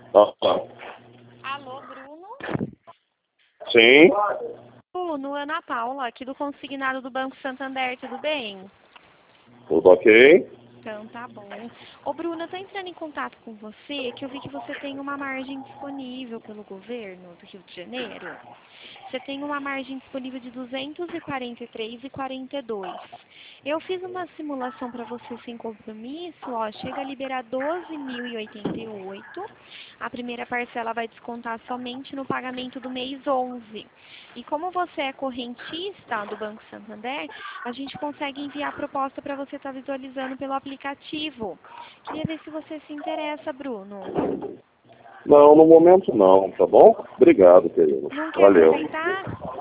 Ah, tá. Alô, Bruno? Sim. Bruno, Ana Paula, aqui do consignado do Banco Santander, tudo bem? Tudo ok? Então, tá bom. Ô, Bruno, eu tô entrando em contato com você, que eu vi que você tem uma margem disponível pelo governo do Rio de Janeiro. Você tem uma margem disponível de 243,42. Eu fiz uma simulação para você sem compromisso, ó, chega a liberar 12.088. A primeira parcela vai descontar somente no pagamento do mês 11. E como você é correntista do Banco Santander, a gente consegue enviar a proposta para você estar visualizando pelo aplicativo. Queria ver se você se interessa, Bruno. Não, no momento não, tá bom? Obrigado, querido. Não quer Valeu. aproveitar?